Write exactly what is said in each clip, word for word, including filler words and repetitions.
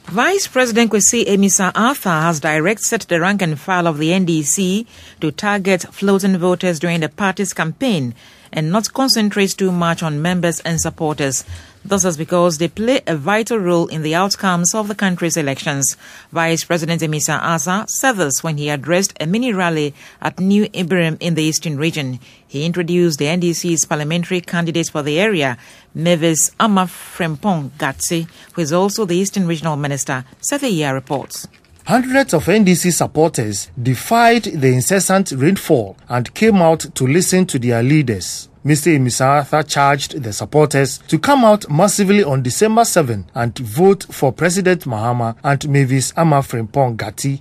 Vice President Kwesi Amissah-Arthur has directed the rank and file of the N D C to target floating voters during the party's campaign and not concentrate too much on members and supporters. This is because they play a vital role in the outcomes of the country's elections. Vice President Amissah-Arthur said this when he addressed a mini rally at New Ibrahim in the Eastern region. He introduced the N D C's parliamentary candidate for the area, Mavis Ama Frimpong Gatsi, who is also the Eastern Regional Minister. Sethia reports. Hundreds of N D C supporters defied the incessant rainfall and came out to listen to their leaders. Mister Amissah-Arthur charged the supporters to come out massively on December seventh and vote for President Mahama and Mavis Ama Frimpong Gatsi.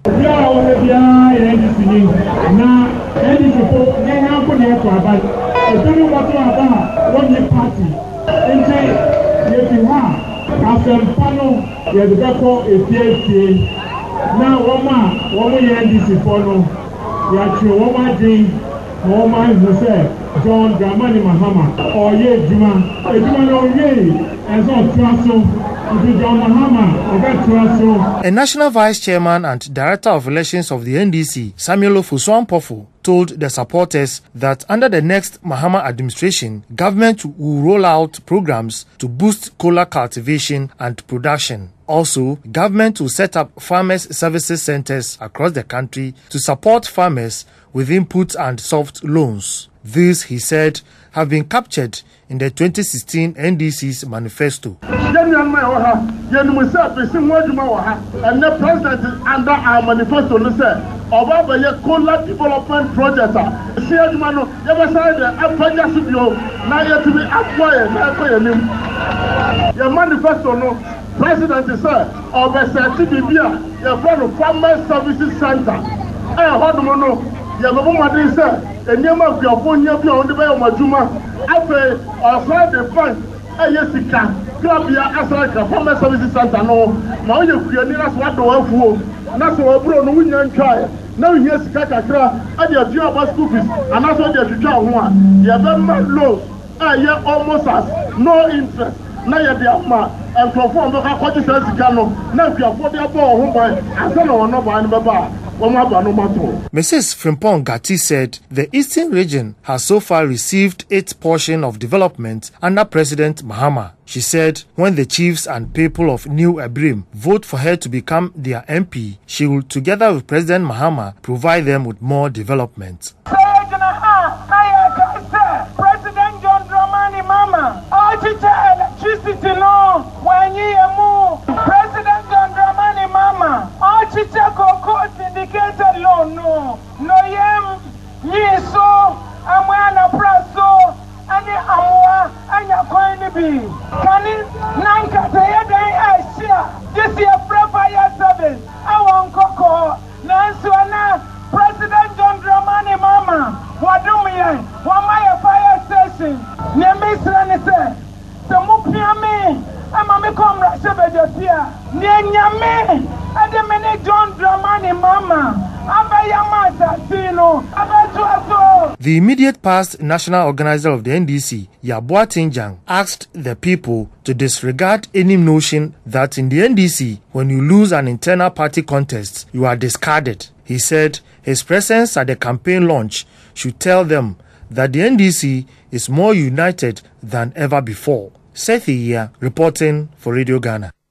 Now, woman, woman, N D C follow. You are true. Woman, dream. Woman, who said, John Dramani Mahama. Or ye, Juma. A Juma, no, ye. And so, Trasso. John Mahama. Or that Trasso. A national vice chairman and director of relations of the N D C, Samuel Ofosu-Ampofo, told the supporters that under the next Mahama administration, government will roll out programs to boost cola cultivation and production. Also, government will set up farmers' services centers across the country to support farmers with input and soft loans. These, he said, have been captured in the twenty sixteen N D C's manifesto. And the president under our manifesto said, about the cola development project. See, you never said the Africa should be now yet to be acquired. Your manifesto, no. President said, of the T B B, your friend Farmers Services Center. I heard mono, your mother said, the name of your phone, you'll be on the way of Majuma. After outside the bank, a Jessica, Clabia, Asaka, Farmers Services Center. No, now you're near us what the world for. That's what I brought no winning child. Now, yes, Kakakra, and your job school fees, and that's what you're trying one. Your very low, I hear almost as no interest. Now you're the man. And perform the Hakoti Cano, now you are for the ball, and son or no by the Missus Frimpong Gatsi said the Eastern region has so far received its portion of development under President Mahama. She said when the chiefs and people of New Ibrahim vote for her to become their M P, she will, together with President Mahama, provide them with more development. President John Dramani Mahama, electricity law, when you move, President John Dramani Mahama, Architect syndicated loan, no, no, yam, ye so, I'm wearing a praso, and the Amwa, and your coin to be. Can it, Nanka, I share, this year, fire service, I want Coco, Nansuana, President John Dramani Mahama, what do we, what my fire station, Nemisran said. The Mupiame, I'm a Macom Rasabajapia, Nyame, and the minute John Dramani Mama, Abayamata Tino, Abatuato. The immediate past national organizer of the N D C, Yabua Tinjang, asked the people to disregard any notion that in the N D C, when you lose an internal party contest, you are discarded. He said his presence at the campaign launch should tell them that the N D C is more united than ever before. Sethia reporting for Radio Ghana.